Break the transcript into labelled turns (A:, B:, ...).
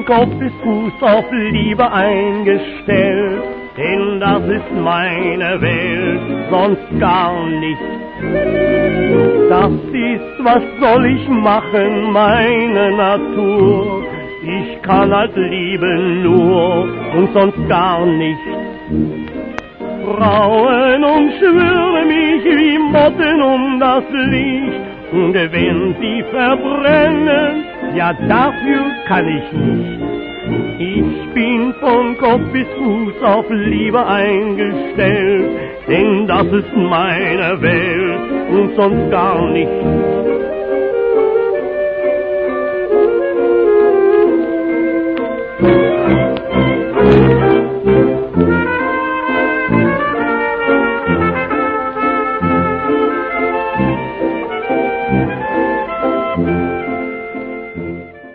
A: von Kopf bis Fuß auf Liebe eingestellt, denn das ist meine Welt, sonst gar nichts. Das ist, was soll ich machen, meine Natur. Ich kann halt lieben nur und sonst gar nichts. Frauen umschwören mich wie Motten um das Licht, und wenn sie verbrennen, ja dafür kann ich nicht. Ich bin von Kopf bis Fuß auf Liebe eingestellt, denn das ist meine Welt und sonst gar nichts.